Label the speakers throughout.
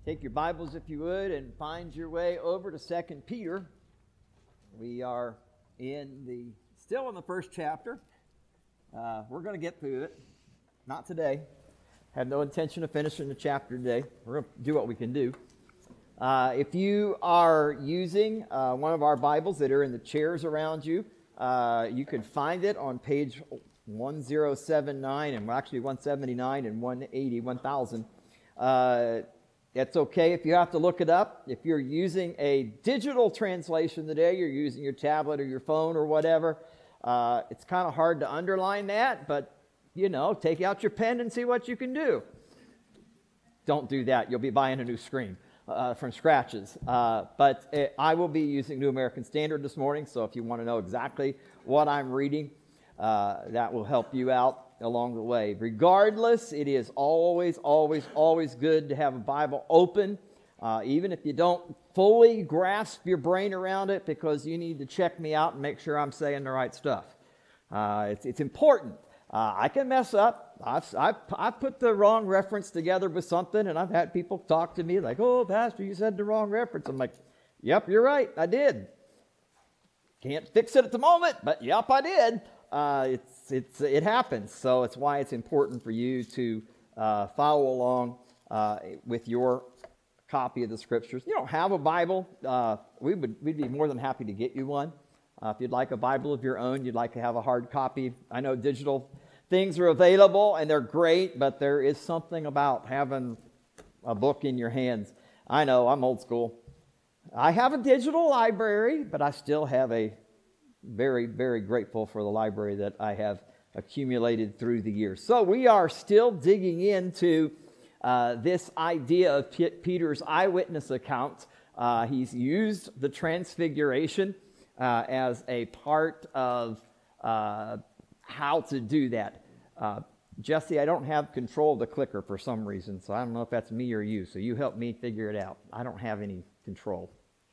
Speaker 1: Take your Bibles, if you would, and find your way over to 2 Peter. We are still in the first chapter. We're going to get through it. Not today. Have no intention of finishing the chapter today. We're going to do what we can do. If you are using one of our Bibles that are in the chairs around you, you can find it on page 1079 and actually 179 and 180, 1000. It's okay if you have to look it up. If you're using a digital translation today, you're using your tablet or your phone or whatever, it's kind of hard to underline that, but, take out your pen and see what you can do. Don't do that. You'll be buying a new screen from scratches. But I will be using New American Standard this morning, so if you want to know exactly what I'm reading, that will help you out along the way. Regardless, it is always, always, always good to have a Bible open, even if you don't fully grasp your brain around it, because you need to check me out and make sure I'm saying the right stuff. It's important. I can mess up. I've put the wrong reference together with something, and I've had people talk to me like, "Oh, Pastor, you said the wrong reference." I'm like, "Yep, you're right. I did. Can't fix it at the moment, but yep, I did." It happens, so it's why it's important for you to follow along with your copy of the Scriptures. If you don't have a Bible, we'd be more than happy to get you one. If you'd like a Bible of your own, you'd like to have a hard copy. I know digital things are available, and they're great, but there is something about having a book in your hands. I know, I'm old school. I have a digital library, but I still have a very, very grateful for the library that I have accumulated through the years. So we are still digging into this idea of Peter's eyewitness account. He's used the transfiguration as a part of how to do that. Jesse, I don't have control of the clicker for some reason, so I don't know if that's me or you. So you help me figure it out. I don't have any control.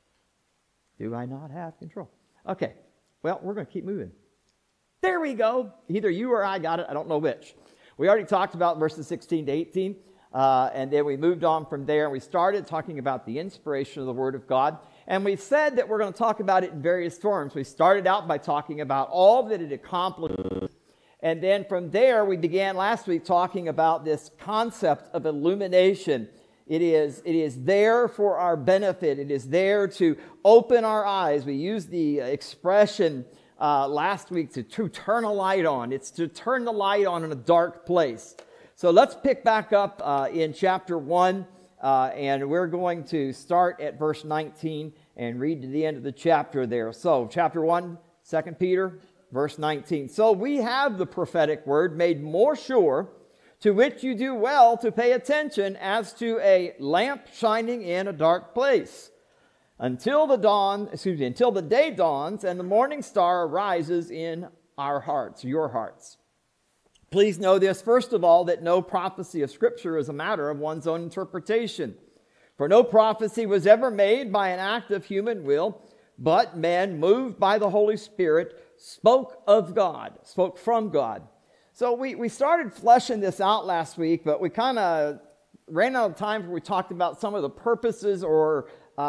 Speaker 1: Do I not have control? Okay. Well, we're going to keep moving. There we go. Either you or I got it. I don't know which. We already talked about verses 16 to 18, and then we moved on from there, and we started talking about the inspiration of the Word of God, and we said that we're going to talk about it in various forms. We started out by talking about all that it accomplished, and then from there, we began last week talking about this concept of illumination. It is there for our benefit. It is there to open our eyes. We used the expression last week to turn a light on. It's to turn the light on in a dark place. So let's pick back up in chapter 1, and we're going to start at verse 19 and read to the end of the chapter there. So chapter 1, 2 Peter, verse 19. So we have the prophetic word made more sure, to which you do well to pay attention as to a lamp shining in a dark place, until the day dawns and the morning star arises in our hearts, your hearts. Please know this, first of all, that no prophecy of Scripture is a matter of one's own interpretation. For no prophecy was ever made by an act of human will, but men, moved by the Holy Spirit, spoke from God. So we started fleshing this out last week, but we kind of ran out of time when we talked about some of the purposes or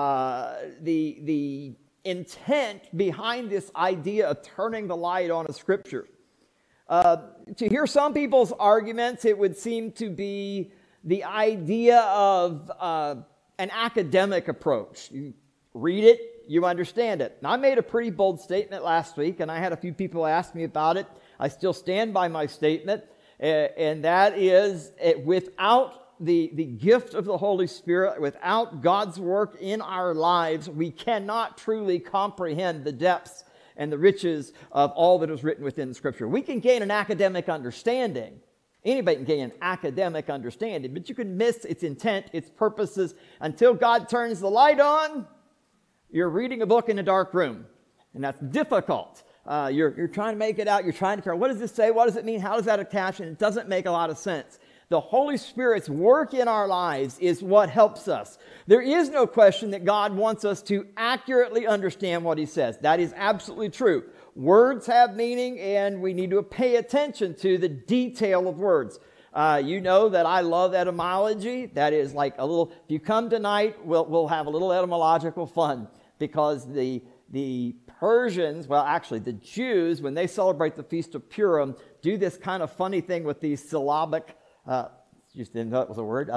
Speaker 1: the intent behind this idea of turning the light on a Scripture. To hear some people's arguments, it would seem to be the idea of an academic approach. You read it, you understand it. Now, I made a pretty bold statement last week, and I had a few people ask me about it. I still stand by my statement, and that is, without the gift of the Holy Spirit, without God's work in our lives, we cannot truly comprehend the depths and the riches of all that is written within the Scripture. We can gain an academic understanding. Anybody can gain an academic understanding, but you can miss its intent, its purposes. Until God turns the light on, you're reading a book in a dark room, and that's difficult. You're trying to make it out. You're trying to figure out, what does this say? What does it mean? How does that attach? And it doesn't make a lot of sense. The Holy Spirit's work in our lives is what helps us. There is no question that God wants us to accurately understand what He says. That is absolutely true. Words have meaning, and we need to pay attention to the detail of words. You know that I love etymology. That is like a little, if you come tonight, we'll have a little etymological fun, because the Persians, well, actually the Jews, when they celebrate the Feast of Purim, do this kind of funny thing with these syllabic, just didn't know it was a word,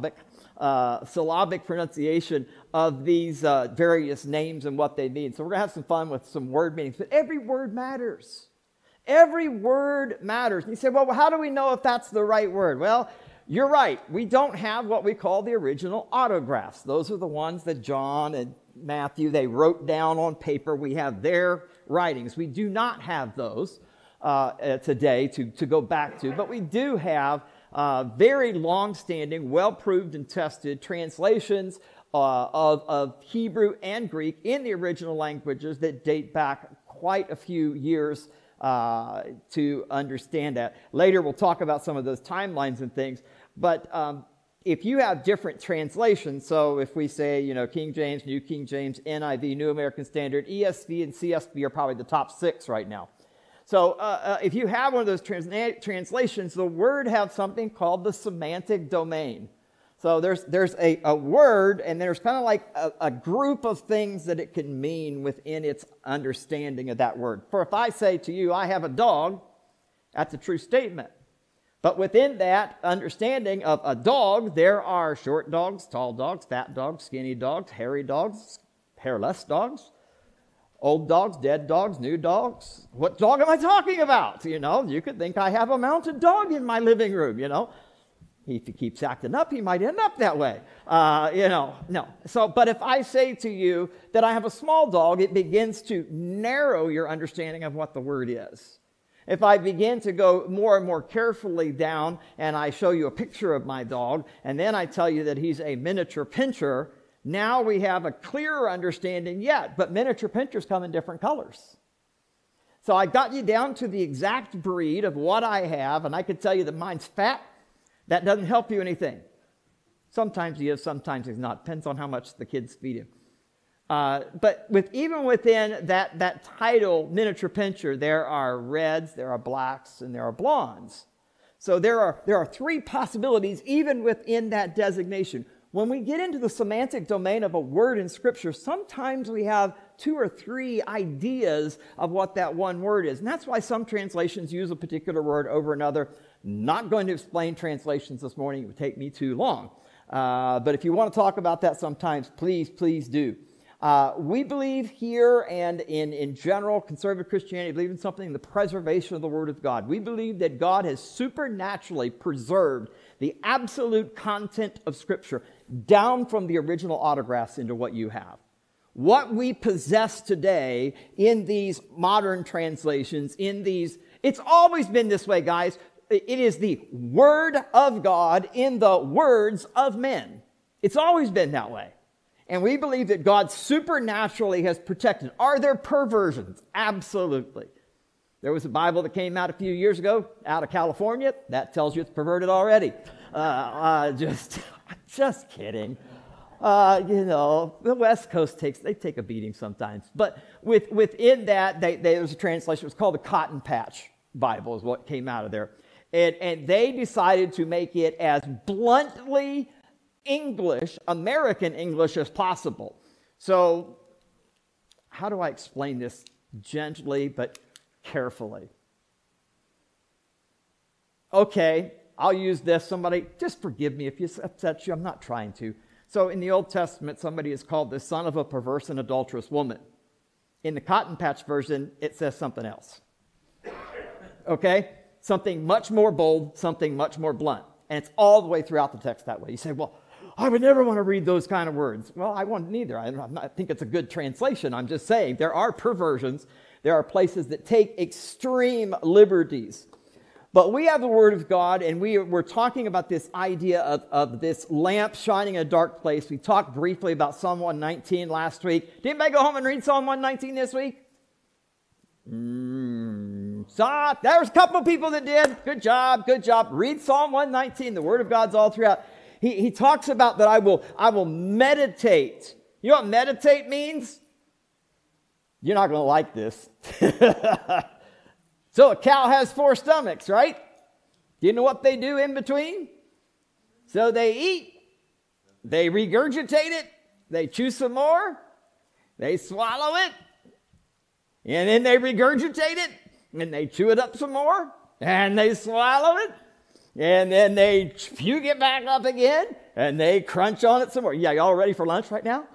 Speaker 1: syllabic pronunciation of these various names and what they mean. So we're going to have some fun with some word meanings, but every word matters. Every word matters. And you say, well, how do we know if that's the right word? Well, you're right. We don't have what we call the original autographs. Those are the ones that John and Matthew, they wrote down on paper. We have their writings. We do not have those today to go back to, but we do have very long-standing, well-proved and tested translations of Hebrew and Greek in the original languages that date back quite a few years to understand that. Later we'll talk about some of those timelines and things, but if you have different translations, so if we say, King James, New King James, NIV, New American Standard, ESV and CSB are probably the top 6 right now. So if you have one of those translations, the word has something called the semantic domain. So there's a word, and there's kind of like a group of things that it can mean within its understanding of that word. For if I say to you, I have a dog, that's a true statement. But within that understanding of a dog, there are short dogs, tall dogs, fat dogs, skinny dogs, hairy dogs, hairless dogs, old dogs, dead dogs, new dogs. What dog am I talking about? You could think I have a mounted dog in my living room, If he keeps acting up, he might end up that way. No. So, but if I say to you that I have a small dog, it begins to narrow your understanding of what the word is. If I begin to go more and more carefully down and I show you a picture of my dog, and then I tell you that he's a miniature pinscher, now we have a clearer understanding yet, but miniature pinschers come in different colors. So I got you down to the exact breed of what I have, and I could tell you that mine's fat. That doesn't help you anything. Sometimes he is, sometimes he's not. Depends on how much the kids feed him. But even within that title, miniature pinscher, there are reds, there are blacks, and there are blondes. So there are 3 possibilities even within that designation. When we get into the semantic domain of a word in Scripture, sometimes we have 2 or 3 ideas of what that one word is. And that's why some translations use a particular word over another. Not going to explain translations this morning. It would take me too long. But if you want to talk about that sometimes, please do. We believe here, and in general, conservative Christianity, believe in something, in the preservation of the Word of God. We believe that God has supernaturally preserved the absolute content of Scripture down from the original autographs into what you have. What we possess today in these modern translations, it's always been this way, guys. It is the Word of God in the words of men. It's always been that way. And we believe that God supernaturally has protected. Are there perversions? Absolutely. There was a Bible that came out a few years ago out of California. That tells you it's perverted already. Just kidding. The West Coast take a beating sometimes. But within that, there's a translation. It was called the Cotton Patch Bible is what came out of there. And they decided to make it as bluntly English, American English as possible. So how do I explain this gently but carefully? Okay, I'll use this. Somebody, just forgive me if this upsets you. I'm not trying to. So in the Old Testament, somebody is called the son of a perverse and adulterous woman. In the Cotton Patch version, it says something else. Okay? Something much more bold, something much more blunt. And it's all the way throughout the text that way. You say, well, I would never want to read those kind of words. Well, I wouldn't either. I think it's a good translation. I'm just saying there are perversions. There are places that take extreme liberties. But we have the Word of God, and we're talking about this idea of this lamp shining in a dark place. We talked briefly about Psalm 119 last week. Did anybody go home and read Psalm 119 this week? There's a couple of people that did. Good job. Read Psalm 119. The Word of God's all throughout. He talks about that I will meditate. You know what meditate means? You're not going to like this. So a cow has 4 stomachs, right? Do you know what they do in between? So they eat, they regurgitate it, they chew some more, they swallow it, and then they regurgitate it, and they chew it up some more, and they swallow it, and then they puke it back up again, and they crunch on it some more. Yeah, y'all ready for lunch right now?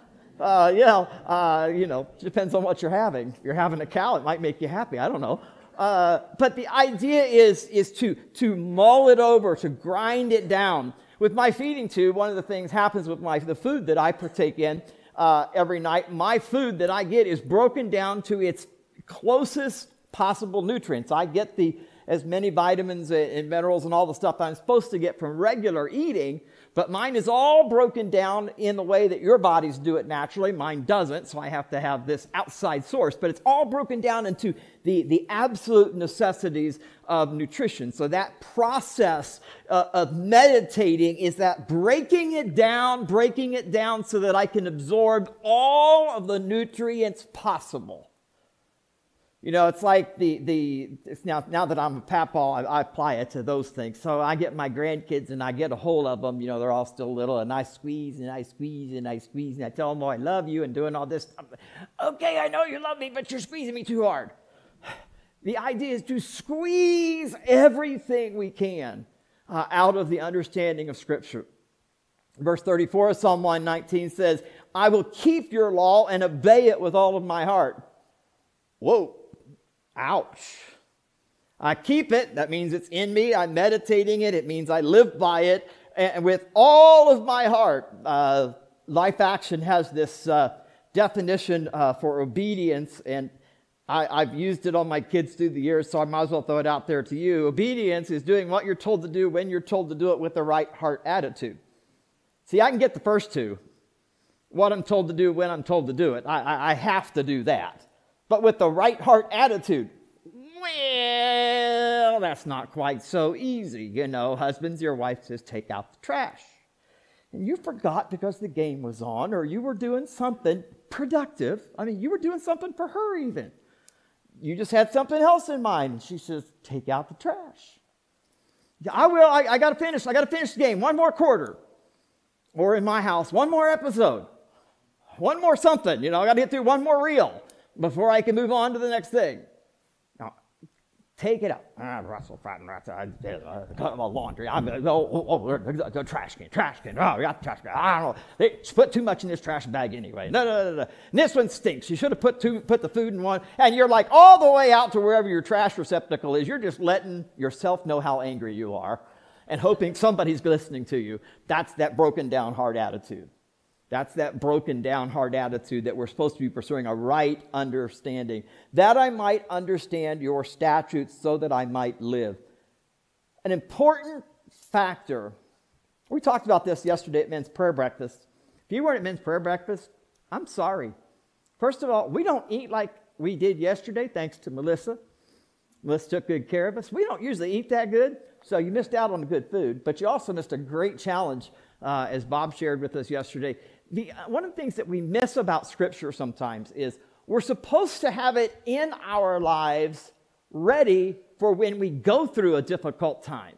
Speaker 1: Depends on what you're having. If you're having a cow, it might make you happy. I don't know. But the idea is to mull it over, to grind it down. With my feeding tube, one of the things happens with the food that I partake in every night. My food that I get is broken down to its closest possible nutrients. I get as many vitamins and minerals and all the stuff I'm supposed to get from regular eating, but mine is all broken down in the way that your bodies do it naturally. Mine doesn't, so I have to have this outside source, but it's all broken down into the absolute necessities of nutrition. So that process of meditating is that breaking it down so that I can absorb all of the nutrients possible. You know, it's like it's now that I'm a papaw, I apply it to those things. So I get my grandkids and I get a hold of them. You know, they're all still little, and I squeeze and I squeeze and I squeeze, and I tell them, oh, I love you and doing all this stuff. Okay, I know you love me, but you're squeezing me too hard. The idea is to squeeze everything we can out of the understanding of Scripture. Verse 34 of Psalm 119 says, I will keep your law and obey it with all of my heart. Whoa. Ouch. I keep it. That means it's in me. I'm meditating it. It means I live by it. And with all of my heart, Life Action has this definition for obedience, and I've used it on my kids through the years, so I might as well throw it out there to you. Obedience is doing what you're told to do when you're told to do it with the right heart attitude. See, I can get the first two. What I'm told to do when I'm told to do it. I have to do that. But with the right heart attitude, well, that's not quite so easy. You know, husbands, your wife says, take out the trash. And you forgot because the game was on, or you were doing something productive. I mean, you were doing something for her even. You just had something else in mind. And she says, take out the trash. I will. I got to finish. I got to finish the game. One more quarter. Or in my house, one more episode. One more something. You know, I got to get through one more reel before I can move on to the next thing. Now, take it up. Russell, laundry. The trash can. Oh, we got the trash can. I don't know. They put too much in this trash bag anyway. No. And this one stinks. You should have put the food in one. And you're like all the way out to wherever your trash receptacle is. You're just letting yourself know how angry you are and hoping somebody's listening to you. That's that broken down heart attitude. That's that broken down heart attitude that we're supposed to be pursuing, a right understanding. That I might understand your statutes so that I might live. An important factor. We talked about this yesterday at men's prayer breakfast. If you weren't at men's prayer breakfast, I'm sorry. First of all, we don't eat like we did yesterday, thanks to Melissa. Melissa took good care of us. We don't usually eat that good, so you missed out on the good food. But you also missed a great challenge, as Bob shared with us yesterday. One of the things that we miss about Scripture sometimes is we're supposed to have it in our lives ready for when we go through a difficult time.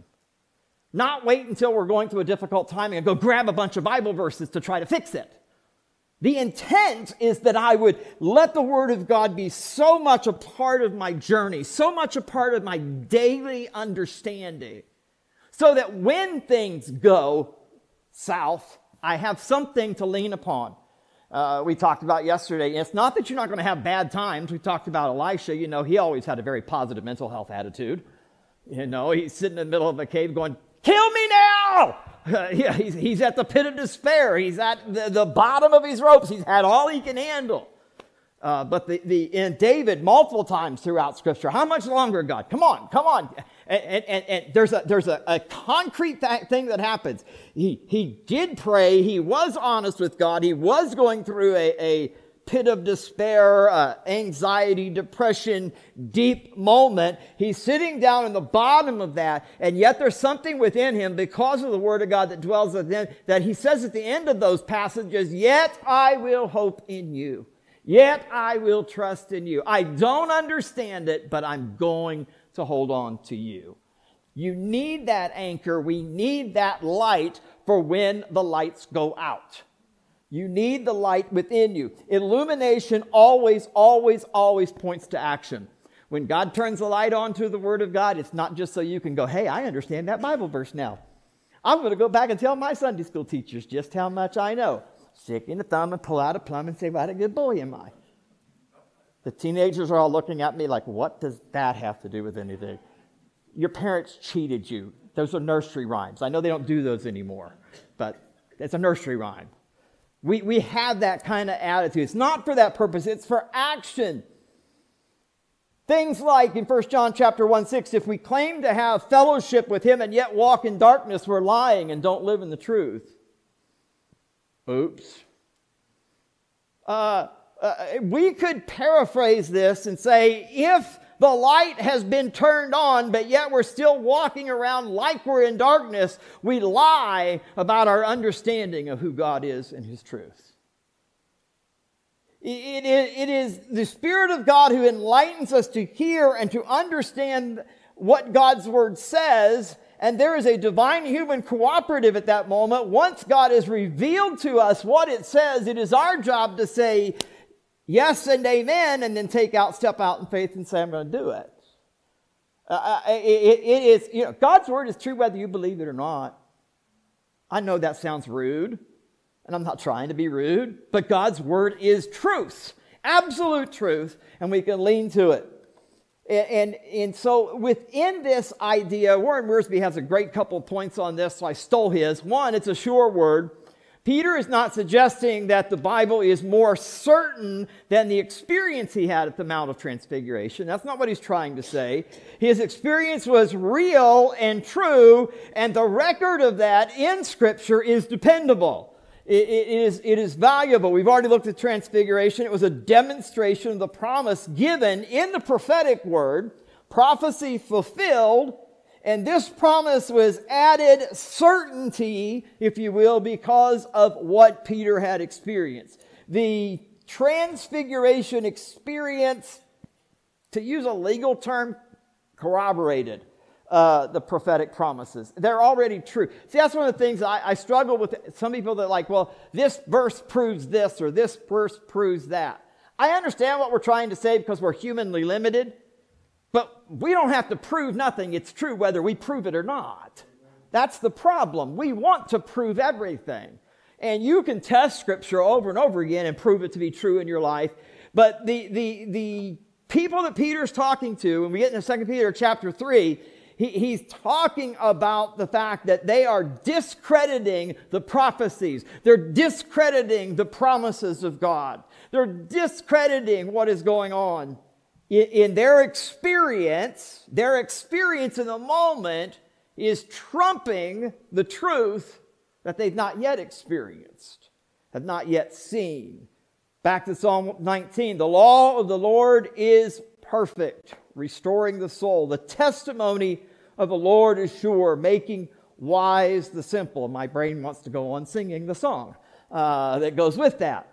Speaker 1: Not wait until we're going through a difficult time and go grab a bunch of Bible verses to try to fix it. The intent is that I would let the Word of God be so much a part of my journey, so much a part of my daily understanding, so that when things go south, I have something to lean upon. We talked about yesterday, it's not that you're not going to have bad times. We talked about Elisha. You know, he always had a very positive mental health attitude. You know, he's sitting in the middle of a cave going, kill me now! He's at the pit of despair. He's at the bottom of his ropes. He's had all he can handle. But in David, multiple times throughout Scripture, how much longer, God? Come on. And there's a concrete thing that happens. He did pray. He was honest with God. He was going through a pit of despair, anxiety, depression, deep moment. He's sitting down in the bottom of that, and yet there's something within him because of the Word of God that dwells within him that he says at the end of those passages, yet I will hope in you. Yet I will trust in you. I don't understand it, but I'm going to hold on to you. You need that anchor. We need that light for when the lights go out. You need the light within you. Illumination always points to action. When God turns the light on to the Word of God, it's not just so you can go, hey, I understand that Bible verse now. I'm going to go back and tell my Sunday school teachers just how much I know. Stick in the thumb and pull out a plum and say, what a good boy am I. The teenagers are all looking at me like, what does that have to do with anything? Your parents cheated you. Those are nursery rhymes. I know they don't do those anymore, but it's a nursery rhyme. We have that kind of attitude. It's not for that purpose. It's for action. Things like in 1 John chapter 1:6, if we claim to have fellowship with him and yet walk in darkness, we're lying and don't live in the truth. Oops. We could paraphrase this and say, if the light has been turned on, but yet we're still walking around like we're in darkness, we lie about our understanding of who God is and his truth. It is the Spirit of God who enlightens us to hear and to understand what God's Word says, and there is a divine human cooperative at that moment. Once God has revealed to us what it says, it is our job to say yes and amen, and then step out in faith and say, I'm going to do it. It is, God's Word is true whether you believe it or not. I know that sounds rude, and I'm not trying to be rude, but God's Word is truth, absolute truth, and we can lean to it. And so within this idea, Warren Wiersbe has a great couple of points on this, so I stole his. One, it's a sure word. Peter is not suggesting that the Bible is more certain than the experience he had at the Mount of Transfiguration. That's not what he's trying to say. His experience was real and true, and the record of that in Scripture is dependable. It is valuable. We've already looked at Transfiguration. It was a demonstration of the promise given in the prophetic word, prophecy fulfilled. And this promise was added certainty, if you will, because of what Peter had experienced. The Transfiguration experience, to use a legal term, corroborated the prophetic promises. They're already true. See, that's one of the things I struggle with. Some people that are like, well, this verse proves this or this verse proves that. I understand what we're trying to say because we're humanly limited. But we don't have to prove nothing. It's true whether we prove it or not. That's the problem. We want to prove everything. And you can test Scripture over and over again and prove it to be true in your life. But the people that Peter's talking to, when we get into 2 Peter chapter 3, he's talking about the fact that they are discrediting the prophecies. They're discrediting the promises of God. They're discrediting what is going on. In their experience in the moment is trumping the truth that they've not yet experienced, have not yet seen. Back to Psalm 19, the law of the Lord is perfect, restoring the soul. The testimony of the Lord is sure, making wise the simple. My brain wants to go on singing the song that goes with that.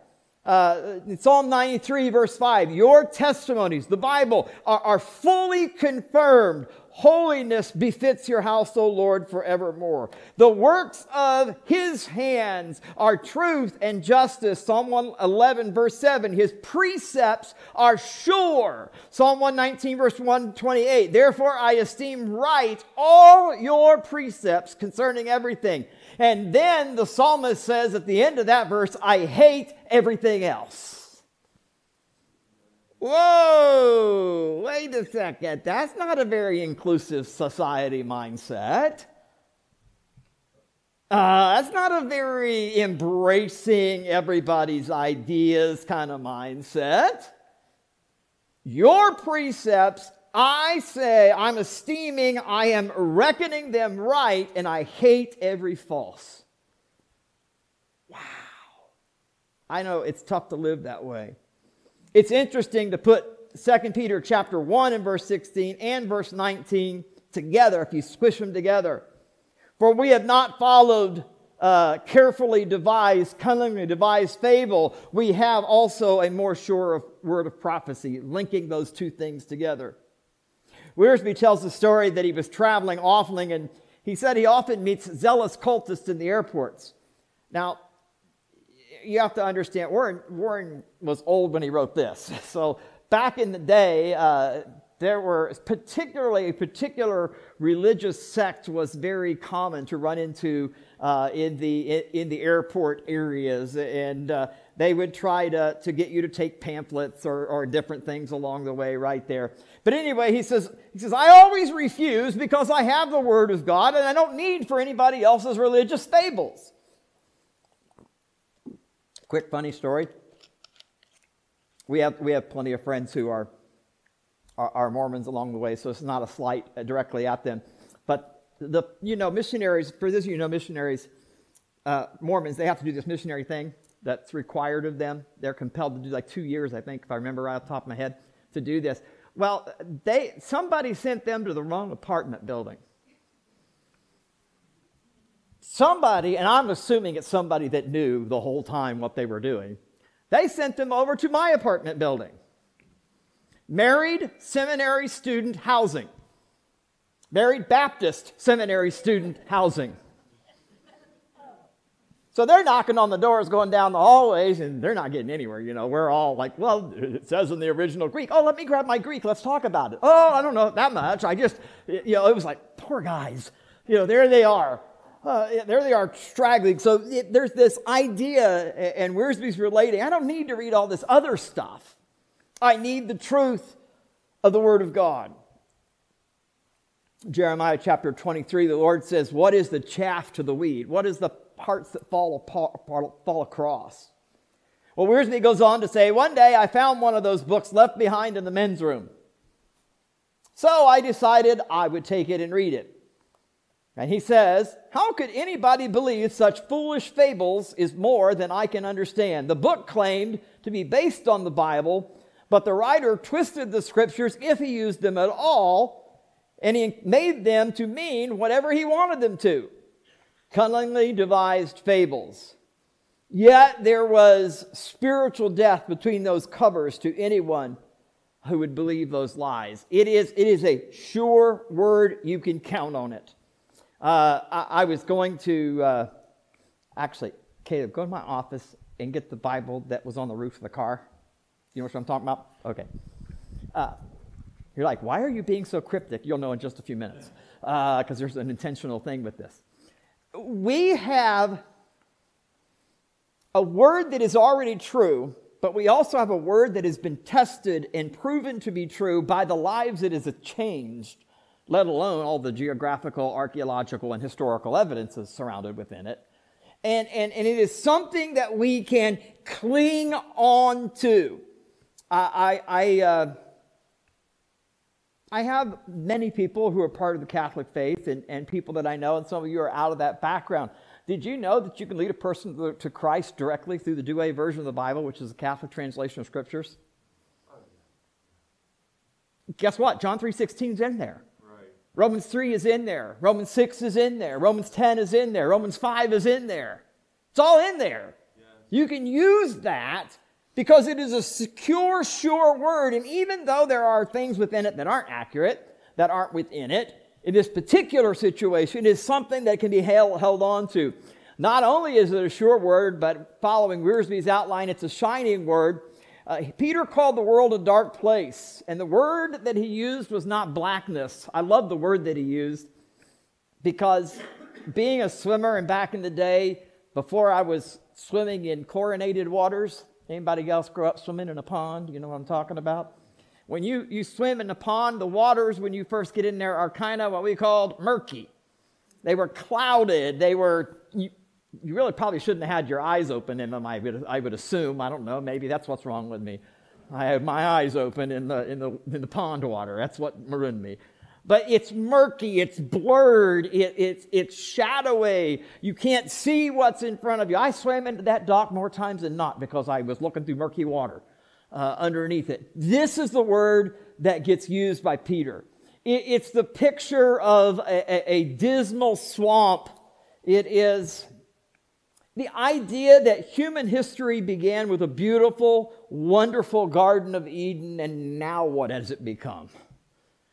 Speaker 1: Psalm 93 verse 5, your testimonies, the Bible, are fully confirmed. Holiness befits your house, O Lord, forevermore. The works of his hands are truth and justice. Psalm 111 verse 7, his precepts are sure. Psalm 119 verse 128, therefore I esteem right all your precepts concerning everything. And then the psalmist says at the end of that verse, I hate everything else. Whoa, wait a second. That's not a very inclusive society mindset. That's not a very embracing everybody's ideas kind of mindset. Your precepts, I say, I'm esteeming, I am reckoning them right, and I hate every false. Wow. I know it's tough to live that way. It's interesting to put 2 Peter chapter 1 and verse 16 and verse 19 together, if you squish them together. For we have not followed carefully devised, cunningly devised fable. We have also a more sure word of prophecy, linking those two things together. Wiersbe tells the story that he was traveling often, and he said he often meets zealous cultists in the airports. Now, you have to understand, Warren was old when he wrote this. So back in the day, there were a particular religious sect was very common to run into in the airport areas, and they would try to get you to take pamphlets or different things along the way right there. But anyway, he says, I always refuse because I have the Word of God and I don't need for anybody else's religious fables. Quick funny story. We have plenty of friends who are Mormons along the way, so it's not a slight directly at them. But missionaries, for those of you who know missionaries, Mormons, they have to do this missionary thing that's required of them. They're compelled to do like 2 years, I think, if I remember right off the top of my head, to do this. Well, somebody sent them to the wrong apartment building. Somebody, and I'm assuming it's somebody that knew the whole time what they were doing, they sent them over to my apartment building. Married seminary student housing. Married Baptist seminary student housing. So they're knocking on the doors going down the hallways, and they're not getting anywhere. We're all like, well, it says in the original Greek. Oh, let me grab my Greek. Let's talk about it. Oh, I don't know that much. I just, it was like, poor guys. There they are. There they are straggling. So there's this idea, and Wiersbe's relating, I don't need to read all this other stuff. I need the truth of the Word of God. Jeremiah chapter 23, the Lord says, what is the chaff to the wheat? What is the parts that fall across? Well, Wiersbe goes on to say, one day I found one of those books left behind in the men's room. So I decided I would take it and read it. And he says, how could anybody believe such foolish fables is more than I can understand? The book claimed to be based on the Bible, but the writer twisted the scriptures, if he used them at all, and he made them to mean whatever he wanted them to. Cunningly devised fables. Yet there was spiritual death between those covers to anyone who would believe those lies. It is a sure word. You can count on it. I was going to, actually, Caleb, go to my office and get the Bible that was on the roof of the car. You know what I'm talking about? Okay. You're like, why are you being so cryptic? You'll know in just a few minutes, because there's an intentional thing with this. We have a word that is already true, but we also have a word that has been tested and proven to be true by the lives it has changed, let alone all the geographical, archaeological, and historical evidences surrounded within it. And it is something that we can cling on to. I have many people who are part of the Catholic faith and people that I know, and some of you are out of that background. Did you know that you can lead a person to Christ directly through the Douay version of the Bible, which is the Catholic translation of Scriptures? Guess what? John 3:16 is in there. Right. Romans 3 is in there. Romans 6 is in there. Romans 10 is in there. Romans 5 is in there. It's all in there. Yeah. You can use that because it is a secure, sure word. And even though there are things within it that aren't accurate, that aren't within it, in this particular situation, it is something that can be held on to. Not only is it a sure word, but following Wiersbe's outline, it's a shining word. Peter called the world a dark place, and the word that he used was not blackness. I love the word that he used because being a swimmer, and back in the day, before I was swimming in chlorinated waters, anybody else grow up swimming in a pond? You know what I'm talking about? When you swim in a pond, the waters, when you first get in there, are kind of what we called murky. They were clouded. You really probably shouldn't have had your eyes open in them, I would assume. I don't know. Maybe that's what's wrong with me. I had my eyes open in the pond water. That's what marooned me. But it's murky, it's blurred, it's shadowy. You can't see what's in front of you. I swam into that dock more times than not because I was looking through murky water underneath it. This is the word that gets used by Peter. It's the picture of a dismal swamp. It is the idea that human history began with a beautiful, wonderful Garden of Eden, and now what has it become?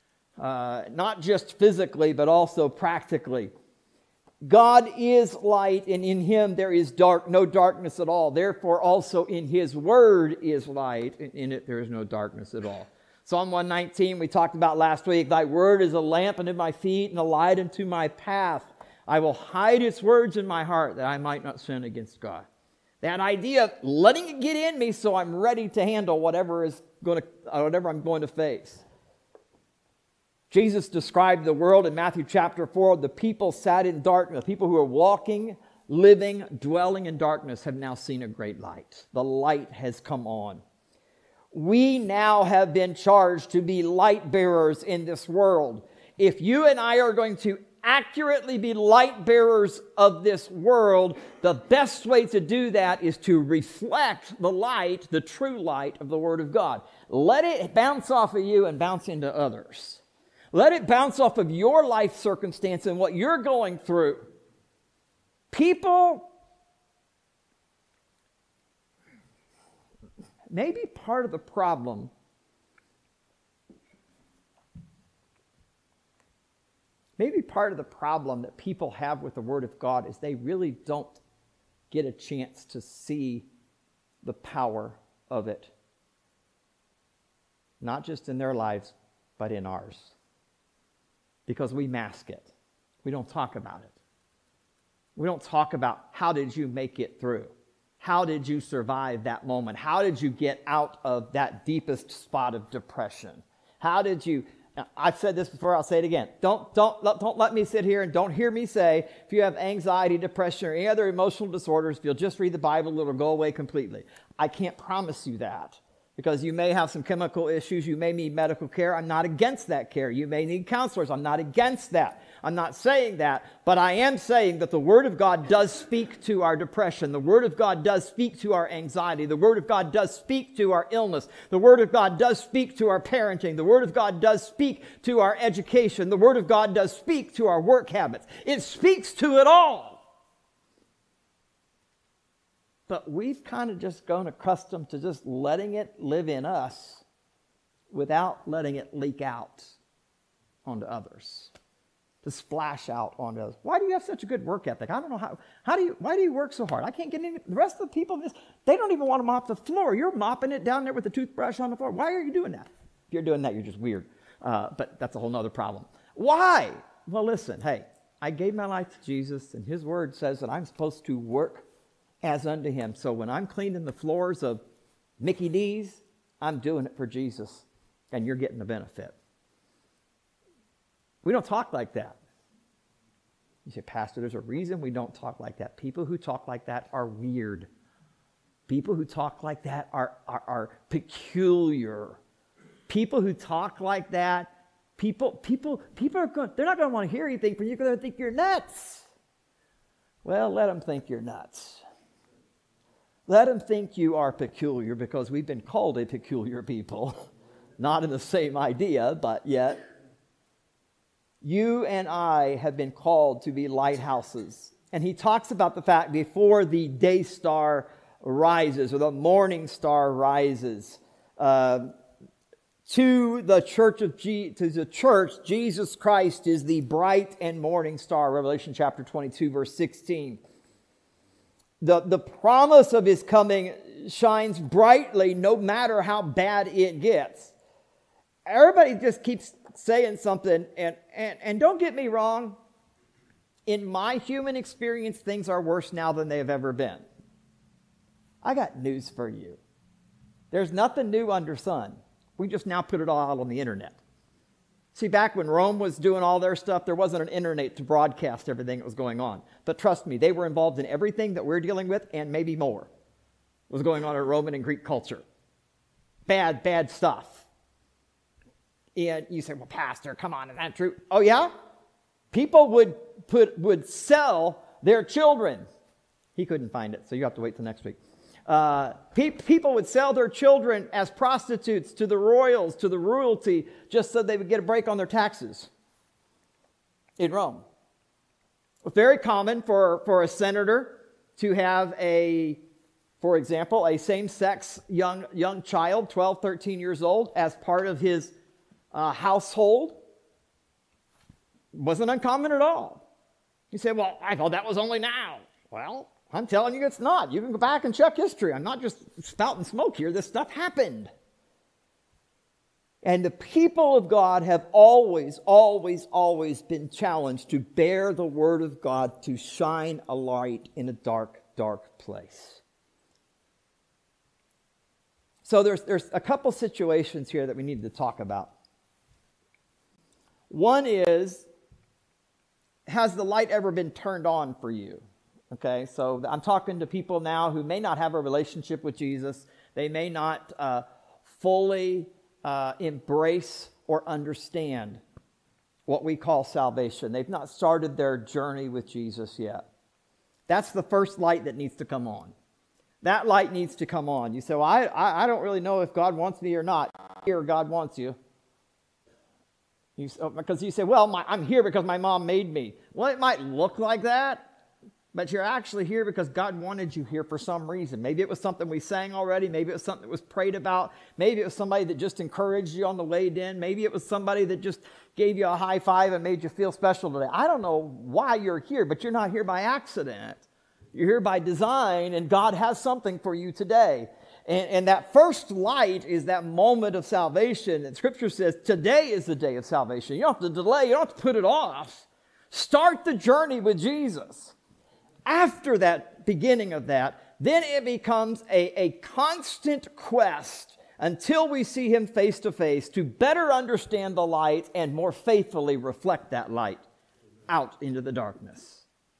Speaker 1: not just physically, but also practically. God is light, and in him there is no darkness at all. Therefore, also in his word is light, and in it there is no darkness at all. Psalm 119, we talked about last week. Thy word is a lamp unto my feet and a light unto my path. I will hide its words in my heart that I might not sin against God. That idea of letting it get in me so I'm ready to handle whatever I'm going to face. Jesus described the world in Matthew chapter 4. The people sat in darkness. The people who are walking, living, dwelling in darkness have now seen a great light. The light has come on. We now have been charged to be light bearers in this world. If you and I are going to accurately be light bearers of this world, the best way to do that is to reflect the light, the true light of the Word of God. Let it bounce off of you and bounce into others. Let it bounce off of your life circumstance and what you're going through. People, maybe part of the problem that people have with the Word of God is they really don't get a chance to see the power of it. Not just in their lives, but in ours. Because we mask it. We don't talk about it. We don't talk about how did you make it through? How did you survive that moment? How did you get out of that deepest spot of depression? How did you... I've said this before, I'll say it again. Don't let me sit here and don't hear me say, if you have anxiety, depression, or any other emotional disorders, if you'll just read the Bible, it'll go away completely. I can't promise you that. Because you may have some chemical issues, you may need medical care. I'm not against that care. You may need counselors. I'm not against that. I'm not saying that, but I am saying that the Word of God does speak to our depression. The Word of God does speak to our anxiety. The Word of God does speak to our illness. The Word of God does speak to our parenting. The Word of God does speak to our education. The Word of God does speak to our work habits. It speaks to it all. But we've kind of just grown accustomed to just letting it live in us without letting it leak out onto others, to splash out onto others. Why do you have such a good work ethic? I don't know why do you work so hard? I can't get any. The rest of the people, they don't even want to mop the floor. You're mopping it down there with the toothbrush on the floor. Why are you doing that? If you're doing that, you're just weird. But that's a whole nother problem. Why? Well, listen, hey, I gave my life to Jesus, and his word says that I'm supposed to work as unto him. So when I'm cleaning the floors of Mickey D's, I'm doing it for Jesus, and you're getting the benefit. We don't talk like that. You say, Pastor, there's a reason we don't talk like that. People who talk like that are weird. People who talk like that are peculiar. People who talk like that, people are going, they're not going to want to hear anything from you because they're going to think you're nuts. Well, let them think you're nuts. Let them think you are peculiar, because we've been called a peculiar people. Not in the same idea, but yet. You and I have been called to be lighthouses. And he talks about the fact before the day star rises, or the morning star rises, to the church, Jesus Christ is the bright and morning star. Revelation chapter 22, verse 16. The promise of his coming shines brightly no matter how bad it gets. Everybody just keeps saying something, and don't get me wrong, in my human experience, things are worse now than they have ever been. I got news for you. There's nothing new under sun. We just now put it all out on the internet. See, back when Rome was doing all their stuff, there wasn't an internet to broadcast everything that was going on. But trust me, they were involved in everything that we're dealing with, and maybe more was going on in Roman and Greek culture. Bad stuff. And you say, well, Pastor, come on, is that true? Oh, yeah? People would sell their children. He couldn't find it, so you have to wait till next week. People would sell their children as prostitutes to the royals, to the royalty, just so they would get a break on their taxes in Rome. It was very common for a senator to have for example, a same-sex young child, 12, 13 years old, as part of his household. wasn't uncommon at all. You say, well, I thought that was only now. Well, I'm telling you it's not. You can go back and check history. I'm not just spouting smoke here. This stuff happened. And the people of God have always, always, always been challenged to bear the word of God, to shine a light in a dark, dark place. So there's a couple situations here that we need to talk about. One is, has the light ever been turned on for you? Okay, so I'm talking to people now who may not have a relationship with Jesus. They may not fully embrace or understand what we call salvation. They've not started their journey with Jesus yet. That's the first light that needs to come on. That light needs to come on. You say, well, I don't really know if God wants me or not. Here, God wants you. Because you say, well, I'm here because my mom made me. Well, it might look like that, but you're actually here because God wanted you here for some reason. Maybe it was something we sang already. Maybe it was something that was prayed about. Maybe it was somebody that just encouraged you on the way in. Maybe it was somebody that just gave you a high five and made you feel special today. I don't know why you're here, but you're not here by accident. You're here by design, and God has something for you today. And that first light is that moment of salvation. And Scripture says today is the day of salvation. You don't have to delay. You don't have to put it off. Start the journey with Jesus. After that beginning of that, then it becomes a constant quest until we see him face to face to better understand the light and more faithfully reflect that light out into the darkness.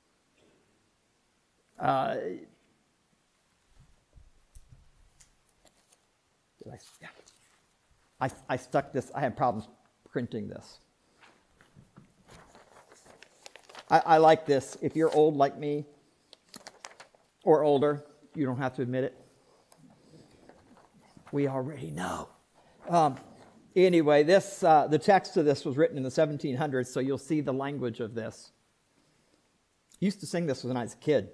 Speaker 1: I stuck this. I had problems printing this. I like this. If you're old like me or older, you don't have to admit it. We already know. Anyway, the text of this was written in the 1700s, so you'll see the language of this. I used to sing this when I was a kid.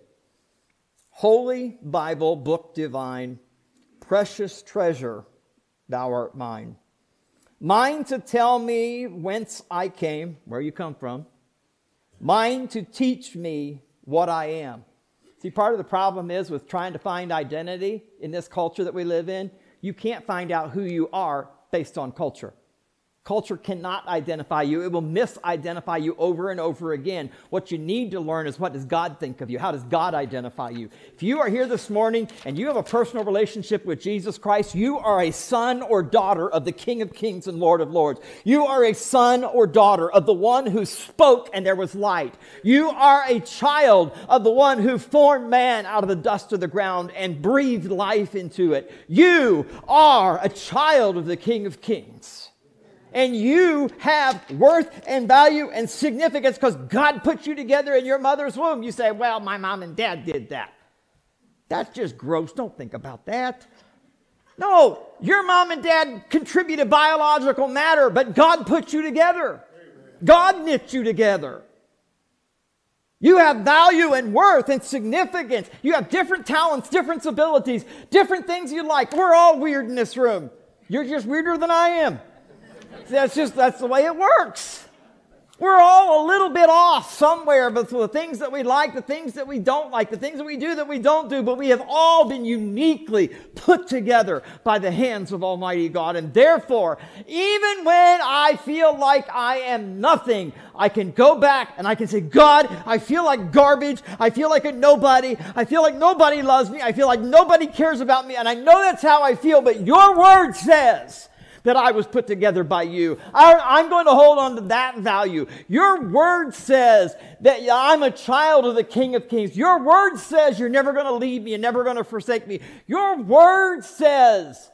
Speaker 1: Holy Bible, book divine, precious treasure, thou art mine. Mine to tell me whence I came, where you come from. Mine to teach me what I am. See, part of the problem is with trying to find identity in this culture that we live in, you can't find out who you are based on culture. Culture cannot identify you. It will misidentify you over and over again. What you need to learn is, what does God think of you? How does God identify you? If you are here this morning and you have a personal relationship with Jesus Christ, you are a son or daughter of the King of Kings and Lord of Lords. You are a son or daughter of the one who spoke and there was light. You are a child of the one who formed man out of the dust of the ground and breathed life into it. You are a child of the King of Kings. And you have worth and value and significance because God put you together in your mother's womb. You say, well, my mom and dad did that. That's just gross. Don't think about that. No, your mom and dad contributed biological matter, but God put you together. God knit you together. You have value and worth and significance. You have different talents, different abilities, different things you like. We're all weird in this room. You're just weirder than I am. That's the way it works. We're all a little bit off somewhere, but the things that we like, the things that we don't like, the things that we do that we don't do, but we have all been uniquely put together by the hands of Almighty God. And therefore, even when I feel like I am nothing, I can go back and I can say, God, I feel like garbage. I feel like a nobody. I feel like nobody loves me. I feel like nobody cares about me. And I know that's how I feel, but your word says that I was put together by you. I'm going to hold on to that value. Your word says that I'm a child of the King of Kings. Your word says you're never going to leave me and never going to forsake me. Your word says,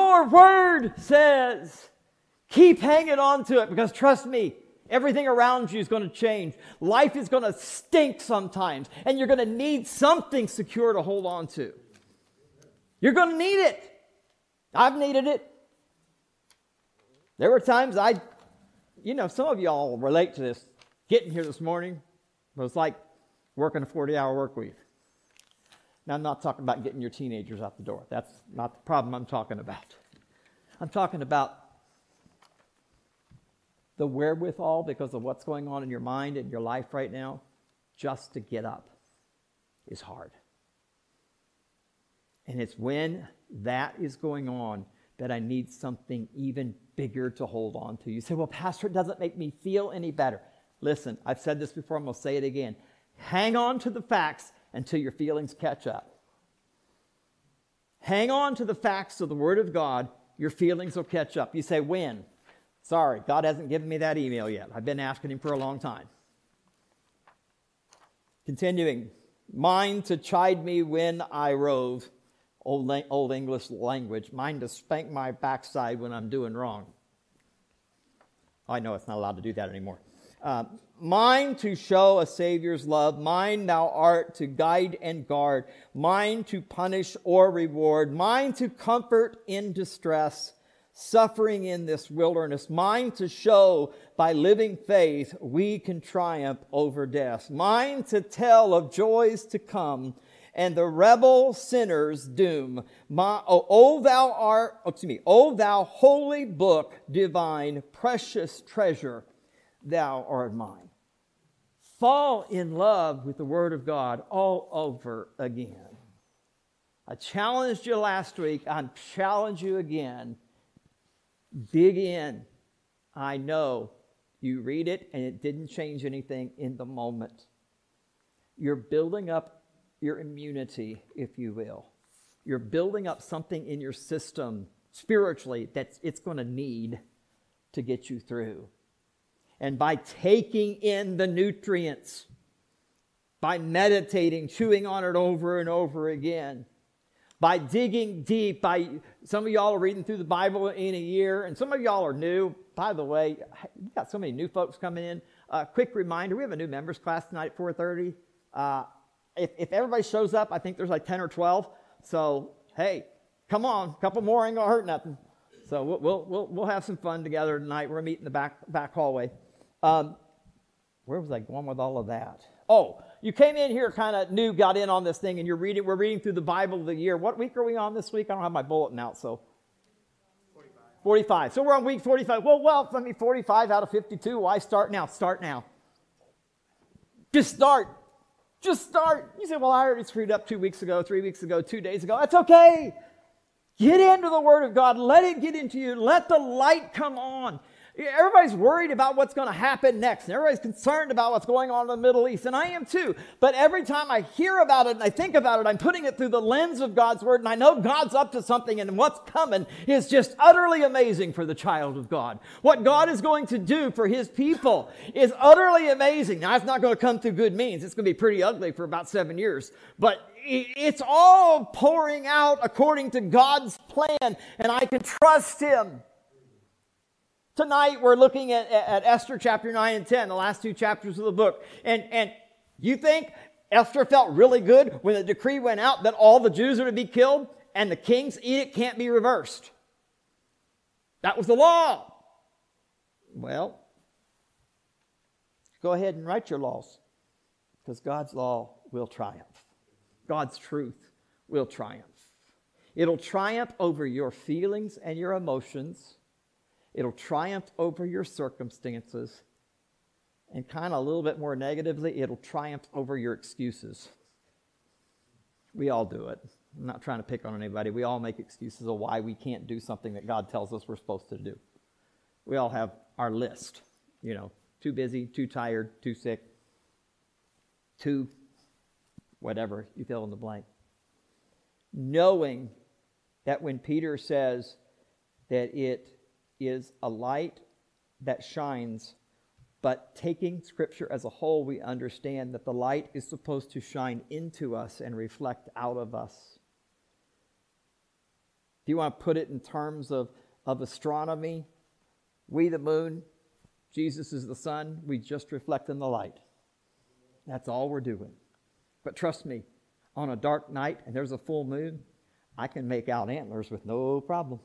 Speaker 1: keep hanging on to it, because trust me, everything around you is going to change. Life is going to stink sometimes, and you're going to need something secure to hold on to. You're going to need it. I've needed it. There were times some of y'all will relate to this. Getting here this morning was like working a 40-hour work week. Now, I'm not talking about getting your teenagers out the door. That's not the problem I'm talking about. I'm talking about the wherewithal because of what's going on in your mind and your life right now, just to get up is hard. And it's when that is going on that I need something even bigger to hold on to. You say, well, Pastor, it doesn't make me feel any better. Listen, I've said this before, I'm going to say it again. Hang on to the facts until your feelings catch up. Hang on to the facts of the Word of God, your feelings will catch up. You say, when? Sorry, God hasn't given me that email yet. I've been asking Him for a long time. Continuing, mind to chide me when I rove. Old English language. Mind to spank my backside when I'm doing wrong. I know it's not allowed to do that anymore. Mine to show a Savior's love. Mine thou art to guide and guard. Mine to punish or reward. Mine to comfort in distress, suffering in this wilderness. Mine to show by living faith we can triumph over death. Mine to tell of joys to come and the rebel sinner's doom. O thou holy book divine, precious treasure, thou art mine. Fall in love with the Word of God all over again. I challenged you last week. I'm challenging you again. Dig in. I know you read it and it didn't change anything in the moment. You're building up your immunity, if you will. You're building up something in your system spiritually that it's going to need to get you through. And by taking in the nutrients, by meditating, chewing on it over and over again, by digging deep, some of y'all are reading through the Bible in a year, and some of y'all are new. By the way, we've got so many new folks coming in. Quick reminder, we have a new members class tonight at 4:30. If everybody shows up, I think there's like 10 or 12. So, hey, come on, a couple more ain't gonna hurt nothing. So we'll have some fun together tonight. We're meeting in the back hallway. Where was I going with all of that? Oh, you came in here kind of new, got in on this thing, and we're reading through the Bible of the year. What week are we on this week? I don't have my bulletin out, so. 45. So we're on week 45. Well, 45 out of 52. Why start now? Start now. Just start. Just start. You say, well, I already screwed up 2 weeks ago, 3 weeks ago, 2 days ago. That's okay. Get into the Word of God. Let it get into you. Let the light come on. Everybody's worried about what's going to happen next. And everybody's concerned about what's going on in the Middle East. And I am too. But every time I hear about it and I think about it, I'm putting it through the lens of God's Word. And I know God's up to something. And what's coming is just utterly amazing for the child of God. What God is going to do for His people is utterly amazing. Now, it's not going to come through good means. It's going to be pretty ugly for about 7 years. But it's all pouring out according to God's plan. And I can trust Him. Tonight we're looking at Esther chapter 9 and 10, the last 2 chapters of the book. And you think Esther felt really good when the decree went out that all the Jews are to be killed and the king's edict can't be reversed? That was the law. Well, go ahead and write your laws because God's law will triumph. God's truth will triumph. It'll triumph over your feelings and your emotions. It'll triumph over your circumstances. And kind of a little bit more negatively, it'll triumph over your excuses. We all do it. I'm not trying to pick on anybody. We all make excuses of why we can't do something that God tells us we're supposed to do. We all have our list. You know, too busy, too tired, too sick, too whatever, you fill in the blank. Knowing that when Peter says that it is a light that shines, but taking Scripture as a whole, we understand that the light is supposed to shine into us and reflect out of us. If you want to put it in terms of astronomy, we the moon, Jesus is the sun, we just reflect in the light. That's all we're doing. But trust me, on a dark night and there's a full moon, I can make out antlers with no problem.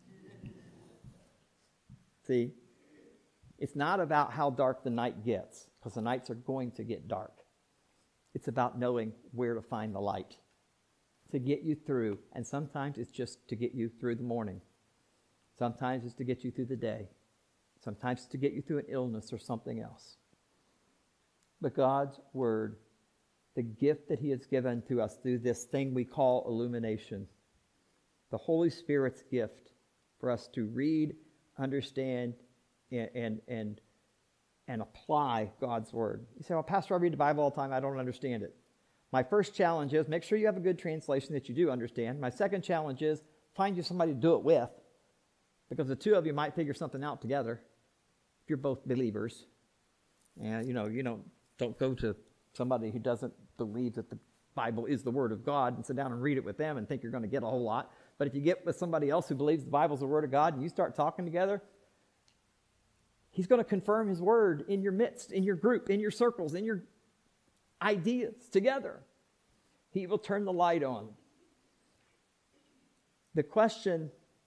Speaker 1: See, it's not about how dark the night gets, because the nights are going to get dark. It's about knowing where to find the light to get you through. And sometimes it's just to get you through the morning. Sometimes it's to get you through the day. Sometimes to get you through an illness or something else. But God's Word, the gift that He has given to us through this thing we call illumination, the Holy Spirit's gift for us to read, understand, and apply God's Word. You say, well, Pastor, I read the Bible all the time. I don't understand it. My first challenge is make sure you have a good translation that you do understand. My second challenge is find you somebody to do it with, because the two of you might figure something out together if you're both believers. And, don't go to somebody who doesn't believe that the Bible is the Word of God and sit down and read it with them and think you're going to get a whole lot. But if you get with somebody else who believes the Bible's the Word of God and you start talking together, He's going to confirm His Word in your midst, in your group, in your circles, in your ideas together. He will turn the light on. The question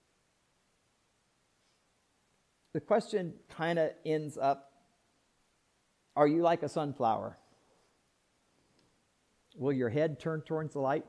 Speaker 1: kind of ends up, are you like a sunflower? Will your head turn towards the light?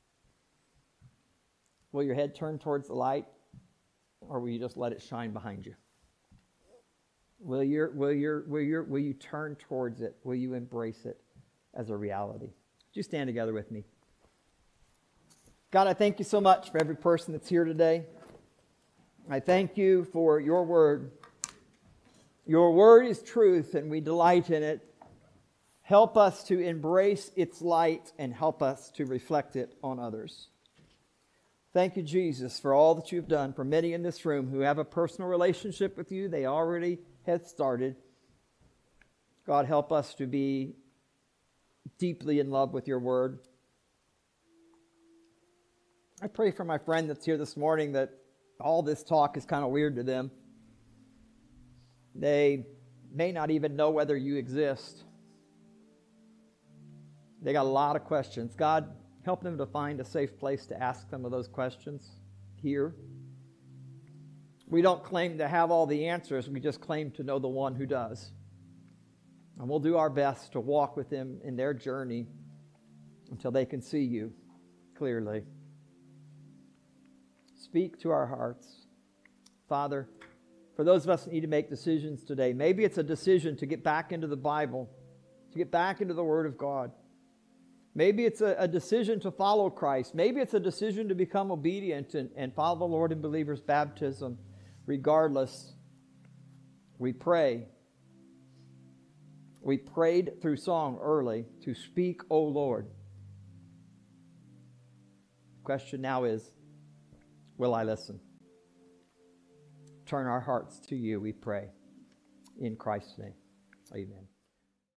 Speaker 1: Will your head turn towards the light, or will you just let it shine behind you? Will you turn towards it? Will you embrace it as a reality? Would you stand together with me? God, I thank you so much for every person that's here today. I thank you for your word. Your word is truth, and we delight in it. Help us to embrace its light and help us to reflect it on others. Thank you, Jesus, for all that you've done for many in this room who have a personal relationship with you. They already have started. God, help us to be deeply in love with your word. I pray for my friend that's here this morning that all this talk is kind of weird to them. They may not even know whether you exist. They got a lot of questions. God, help them to find a safe place to ask some of those questions here. We don't claim to have all the answers. We just claim to know the one who does. And we'll do our best to walk with them in their journey until they can see you clearly. Speak to our hearts. Father, for those of us that need to make decisions today, maybe it's a decision to get back into the Bible, to get back into the Word of God. Maybe it's a decision to follow Christ. Maybe it's a decision to become obedient and follow the Lord in believers' baptism. Regardless, we pray. We prayed through song early to speak, O Lord. The question now is, will I listen? Turn our hearts to you, we pray. In Christ's name, amen.